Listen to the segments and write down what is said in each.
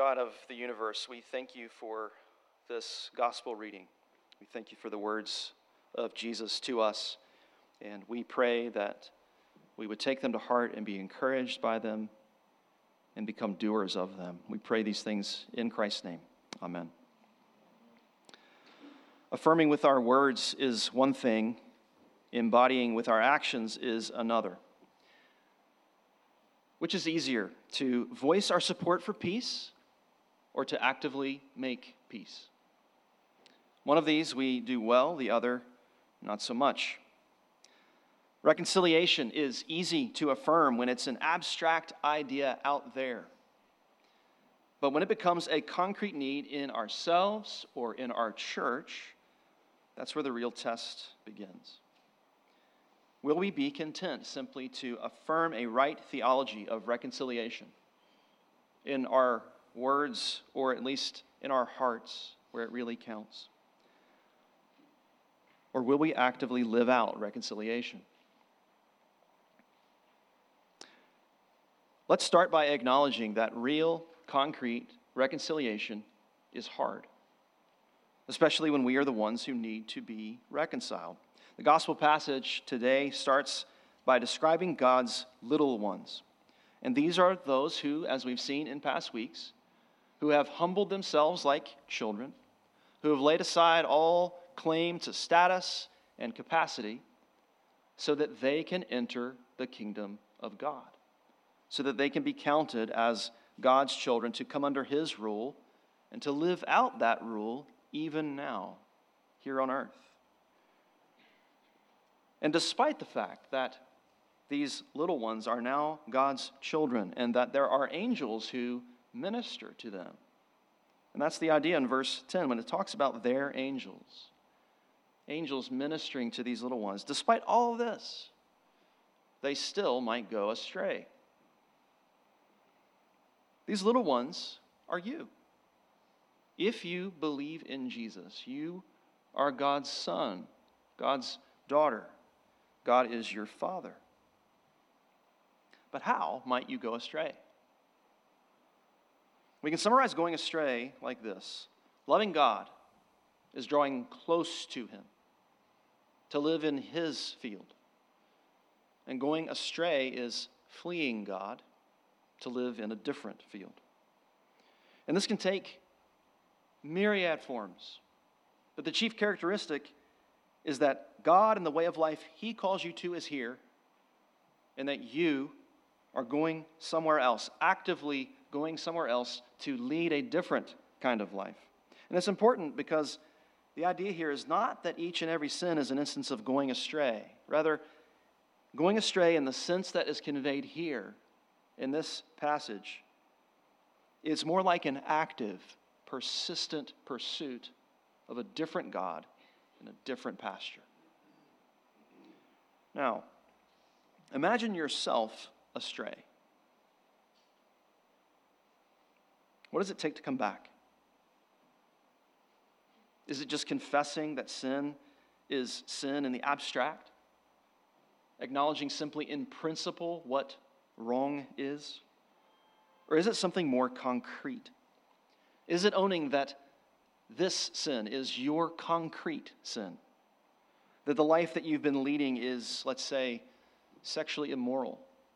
God of the universe, we thank you for this gospel reading. We thank you for the words of Jesus to us, and we pray that we would take them to heart and be encouraged by them and become doers of them. We pray these things in Christ's name. Amen. Affirming with our words is one thing, embodying with our actions is another. Which is easier, to voice our support for peace or to actively make peace? One of these we do well, the other not so much. Reconciliation is easy to affirm when it's an abstract idea out there. But when it becomes a concrete need in ourselves or in our church, that's where the real test begins. Will we be content simply to affirm a right theology of reconciliation in our words, or at least in our hearts, where it really counts? Or will we actively live out reconciliation? Let's start by acknowledging that real, concrete reconciliation is hard, especially when we are the ones who need to be reconciled. The gospel passage today starts by describing God's little ones. And these are those who, as we've seen in past weeks, who have humbled themselves like children, who have laid aside all claim to status and capacity so that they can enter the kingdom of God, so that they can be counted as God's children to come under His rule and to live out that rule even now, here on earth. And despite the fact that these little ones are now God's children and that there are angels who minister to them. And that's the idea in verse 10 when it talks about their angels. Angels ministering to these little ones. Despite all of this, they still might go astray. These little ones are you. If you believe in Jesus, you are God's son, God's daughter. God is your Father. But how might you go astray? We can summarize going astray like this. Loving God is drawing close to Him, to live in His field. And going astray is fleeing God, to live in a different field. And this can take myriad forms. But the chief characteristic is that God and the way of life He calls you to is here, and that you are going somewhere else, actively going somewhere else to lead a different kind of life. And it's important because the idea here is not that each and every sin is an instance of going astray. Rather, going astray in the sense that is conveyed here in this passage is more like an active, persistent pursuit of a different God in a different pasture. Now, imagine yourself astray. What does it take to come back? Is it just confessing that sin is sin in the abstract? Acknowledging simply in principle what wrong is? Or is it something more concrete? Is it owning that this sin is your concrete sin? That the life that you've been leading is, let's say, sexually immoral?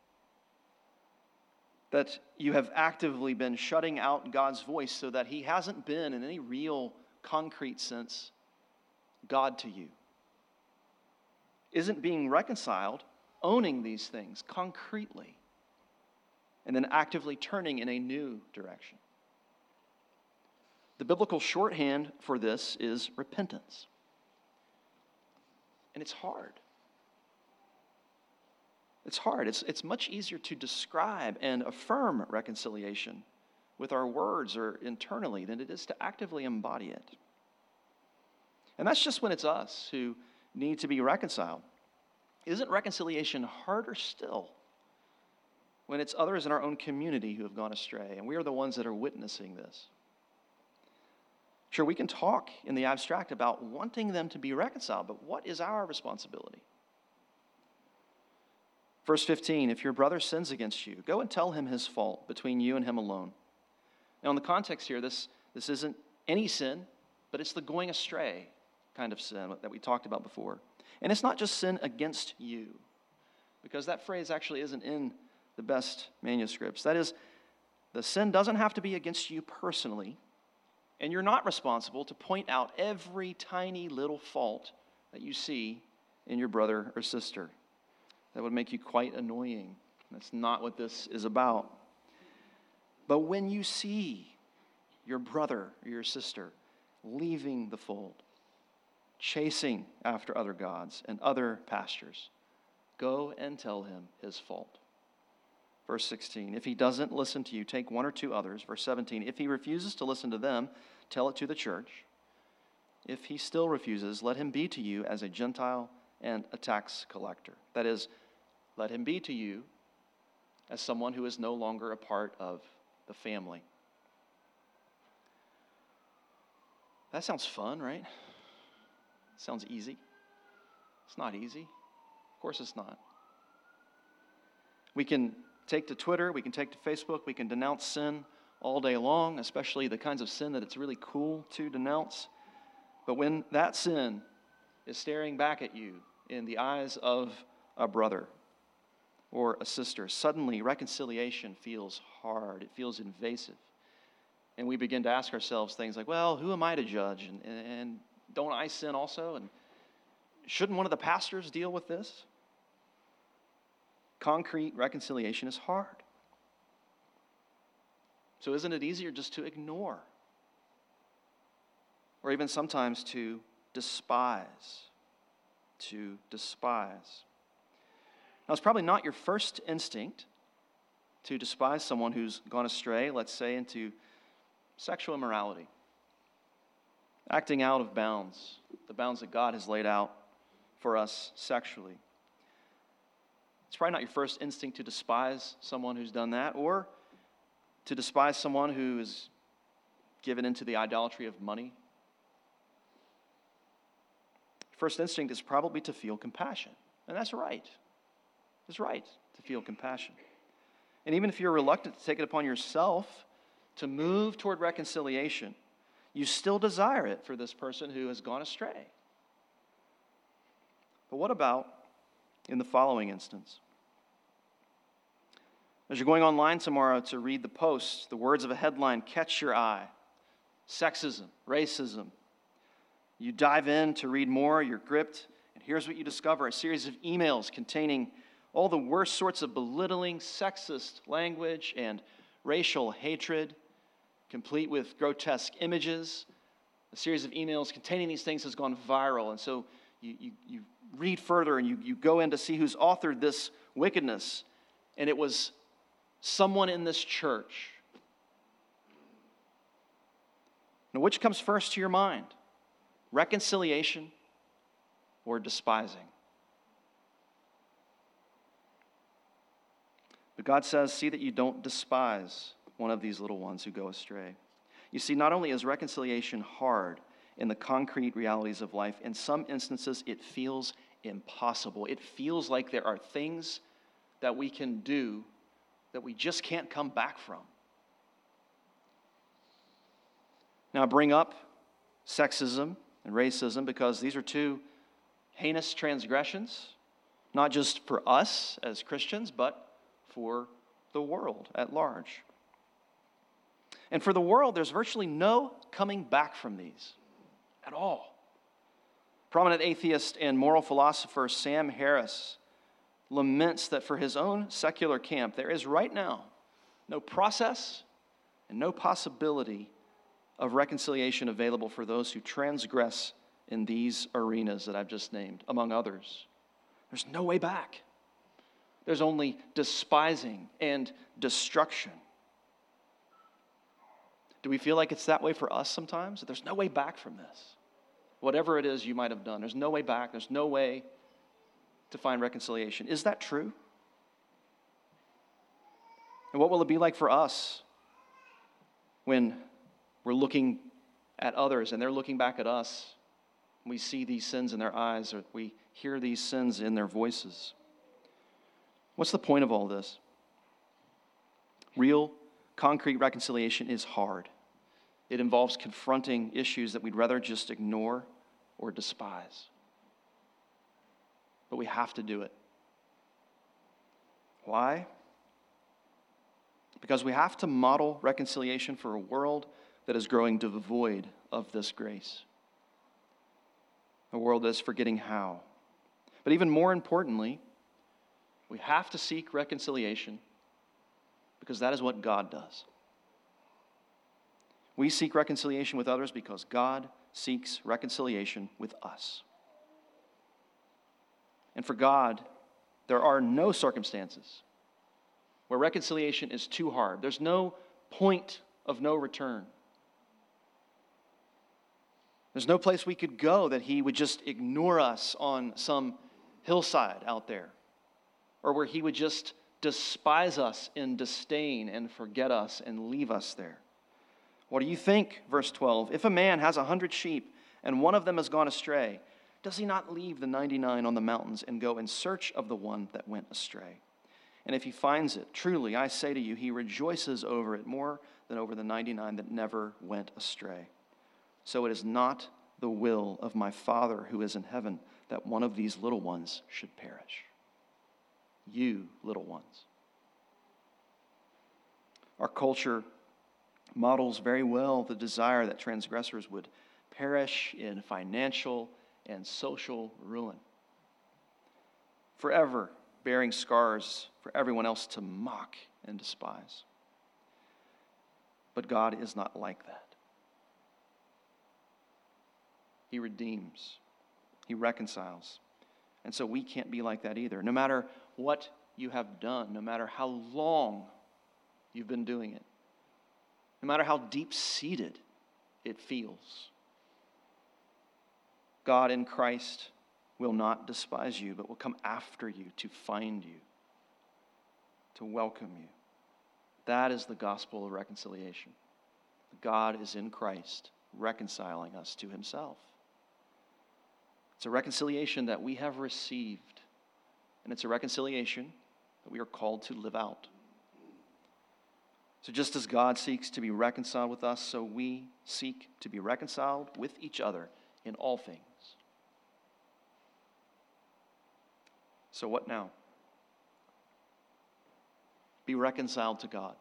That you have actively been shutting out God's voice so that He hasn't been, in any real, concrete sense, God to you? Isn't being reconciled owning these things concretely and then actively turning in a new direction? The biblical shorthand for this is repentance. And it's hard. It's hard. It's much easier to describe and affirm reconciliation with our words or internally than it is to actively embody it. And that's just when it's us who need to be reconciled. Isn't reconciliation harder still when it's others in our own community who have gone astray and we are the ones that are witnessing this? Sure, we can talk in the abstract about wanting them to be reconciled, but what is our responsibility? Verse 15, if your brother sins against you, go and tell him his fault between you and him alone. Now, in the context here, this isn't any sin, but it's the going astray kind of sin that we talked about before. And it's not just sin against you, because that phrase actually isn't in the best manuscripts. That is, the sin doesn't have to be against you personally, and you're not responsible to point out every tiny little fault that you see in your brother or sister. That would make you quite annoying. That's not what this is about. But when you see your brother or your sister leaving the fold, chasing after other gods and other pastures, go and tell him his fault. Verse 16, if he doesn't listen to you, take one or two others. Verse 17, if he refuses to listen to them, tell it to the church. If he still refuses, let him be to you as a Gentile and a tax collector. That is, let him be to you as someone who is no longer a part of the family. That sounds fun, right? Sounds easy. It's not easy. Of course it's not. We can take to Twitter, we can take to Facebook, we can denounce sin all day long, especially the kinds of sin that it's really cool to denounce. But when that sin is staring back at you in the eyes of a brother or a sister, suddenly reconciliation feels hard. It feels invasive. And we begin to ask ourselves things like, well, who am I to judge? And don't I sin also? And shouldn't one of the pastors deal with this? Concrete reconciliation is hard. So isn't it easier just to ignore? Or even sometimes to despise. To despise. Now, it's probably not your first instinct to despise someone who's gone astray, let's say, into sexual immorality. Acting out of bounds, the bounds that God has laid out for us sexually. It's probably not your first instinct to despise someone who's done that, or to despise someone who is given into the idolatry of money. First instinct is probably to feel compassion, and that's right. It's right to feel compassion. And even if you're reluctant to take it upon yourself to move toward reconciliation, you still desire it for this person who has gone astray. But what about in the following instance? As you're going online tomorrow to read the post, the words of a headline catch your eye. Sexism, racism. You dive in to read more, you're gripped, and here's what you discover: a series of emails containing all the worst sorts of belittling, sexist language and racial hatred, complete with grotesque images. A series of emails containing these things has gone viral, and so you read further and you go in to see who's authored this wickedness, and it was someone in this church. Now, which comes first to your mind? Reconciliation or despising? But God says, see that you don't despise one of these little ones who go astray. You see, not only is reconciliation hard in the concrete realities of life, in some instances it feels impossible. It feels like there are things that we can do that we just can't come back from. Now, I bring up sexism and racism because these are two heinous transgressions, not just for us as Christians, but for the world at large. And for the world, there's virtually no coming back from these at all. Prominent atheist and moral philosopher Sam Harris laments that for his own secular camp, there is right now no process and no possibility of reconciliation available for those who transgress in these arenas that I've just named, among others. There's no way back. There's only despising and destruction. Do we feel like it's that way for us sometimes? That there's no way back from this. Whatever it is you might have done, there's no way back. There's no way to find reconciliation. Is that true? And what will it be like for us when we're looking at others and they're looking back at us? We see these sins in their eyes, or we hear these sins in their voices. What's the point of all this? Real concrete reconciliation is hard. It involves confronting issues that we'd rather just ignore or despise. But we have to do it. Why? Because we have to model reconciliation for a world that is growing devoid of this grace. A world that is forgetting how. But even more importantly, we have to seek reconciliation because that is what God does. We seek reconciliation with others because God seeks reconciliation with us. And for God, there are no circumstances where reconciliation is too hard. There's no point of no return. There's no place we could go that he would just ignore us on some hillside out there, or where he would just despise us in disdain and forget us and leave us there. What do you think? Verse 12. If a man has 100 sheep and one of them has gone astray, does he not leave the 99 on the mountains and go in search of the one that went astray? And if he finds it, truly I say to you, he rejoices over it more than over the 99 that never went astray. So it is not the will of my Father who is in heaven that one of these little ones should perish. You little ones. Our culture models very well the desire that transgressors would perish in financial and social ruin, forever bearing scars for everyone else to mock and despise. But God is not like that. He redeems. He reconciles. And so we can't be like that either. No matter what you have done, no matter how long you've been doing it, no matter how deep-seated it feels, God in Christ will not despise you, but will come after you to find you, to welcome you. That is the gospel of reconciliation. God is in Christ, reconciling us to himself. It's a reconciliation that we have received, and it's a reconciliation that we are called to live out. So just as God seeks to be reconciled with us, so we seek to be reconciled with each other in all things. So what now? Be reconciled to God.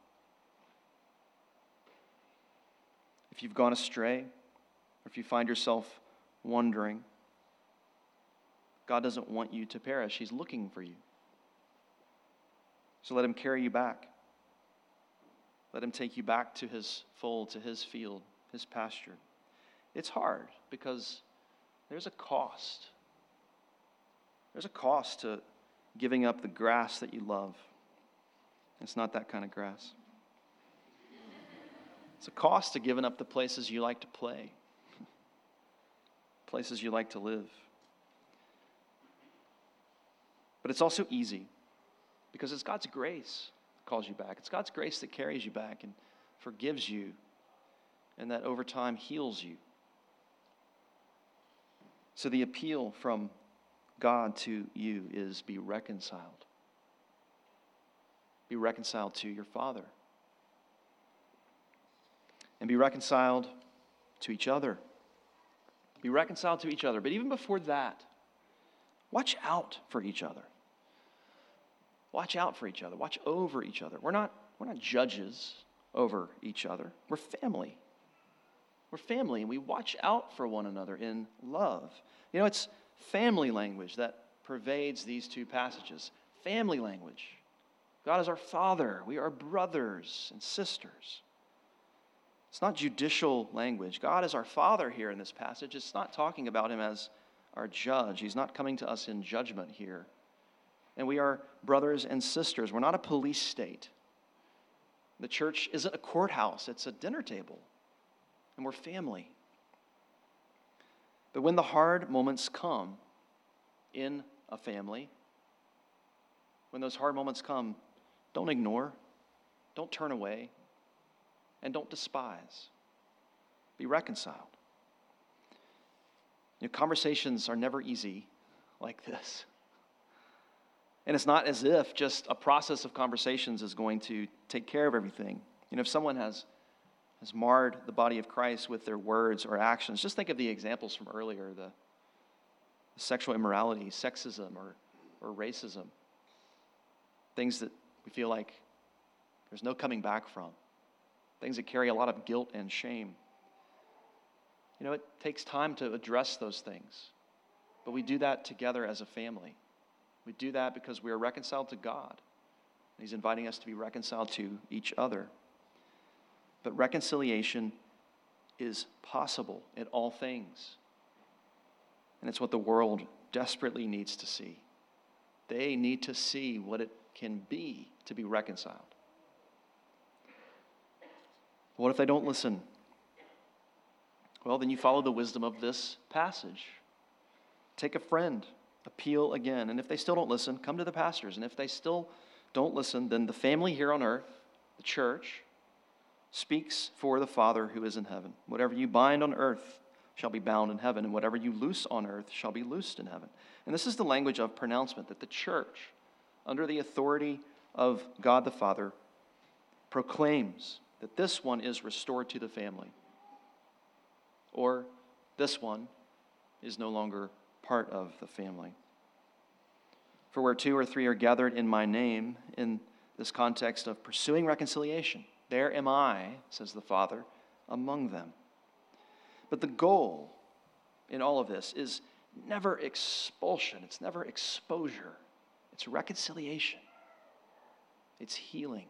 If you've gone astray, or if you find yourself wandering, God doesn't want you to perish. He's looking for you. So let him carry you back. Let him take you back to his fold, to his field, his pasture. It's hard because there's a cost. There's a cost to giving up the grass that you love. It's not that kind of grass. It's a cost to giving up the places you like to play, places you like to live. But it's also easy because it's God's grace that calls you back. It's God's grace that carries you back and forgives you and that over time heals you. So the appeal from God to you is be reconciled. Be reconciled to your Father. And be reconciled to each other. Be reconciled to each other. But even before that, watch out for each other. Watch out for each other. Watch over each other. We're not judges over each other. We're family. We're family, and we watch out for one another in love. You know, it's family language that pervades these two passages. Family language. God is our Father. We are brothers and sisters. It's not judicial language. God is our Father here in this passage. It's not talking about him as our judge. He's not coming to us in judgment here. And we are brothers and sisters. We're not a police state. The church isn't a courthouse. It's a dinner table. And we're family. But when the hard moments come in a family, when those hard moments come, don't ignore, don't turn away, and don't despise. Be reconciled. You know, conversations are never easy like this. And it's not as if just a process of conversations is going to take care of everything. If someone has marred the body of Christ with their words or actions, just think of the examples from earlier, the sexual immorality, sexism, or racism, things that we feel like there's no coming back from, things that carry a lot of guilt and shame. It takes time to address those things, but we do that together as a family. We do that because we are reconciled to God. He's inviting us to be reconciled to each other. But reconciliation is possible in all things. And it's what the world desperately needs to see. They need to see what it can be to be reconciled. What if they don't listen? Well, then you follow the wisdom of this passage. Take a friend, appeal again. And if they still don't listen, come to the pastors. And if they still don't listen, then the family here on earth, the church, speaks for the Father who is in heaven. Whatever you bind on earth shall be bound in heaven, and whatever you loose on earth shall be loosed in heaven. And this is the language of pronouncement that the church, under the authority of God the Father, proclaims that this one is restored to the family, or this one is no longer part of the family. For where two or three are gathered in my name, in this context of pursuing reconciliation, there am I, says the Father, among them. But the goal in all of this is never expulsion. It's never exposure. It's reconciliation. It's healing.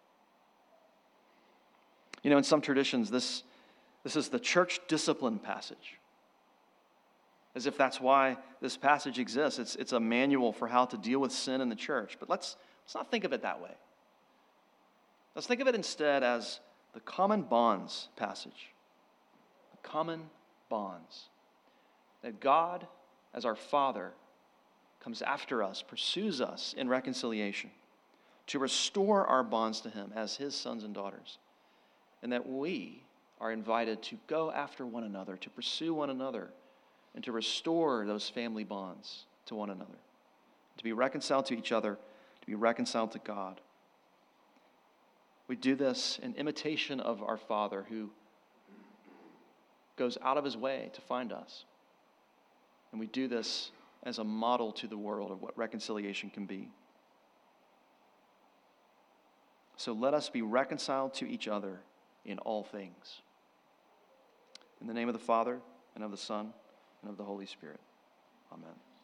In some traditions, this is the church discipline passage. As if that's why this passage exists. It's a manual for how to deal with sin in the church. But let's not think of it that way. Let's think of it instead as the common bonds passage. The common bonds. That God, as our Father, comes after us, pursues us in reconciliation, to restore our bonds to Him as His sons and daughters. And that we are invited to go after one another, to pursue one another, and to restore those family bonds to one another, to be reconciled to each other, to be reconciled to God. We do this in imitation of our Father who goes out of His way to find us. And we do this as a model to the world of what reconciliation can be. So let us be reconciled to each other in all things. In the name of the Father, and of the Son, and of the Holy Spirit. Amen.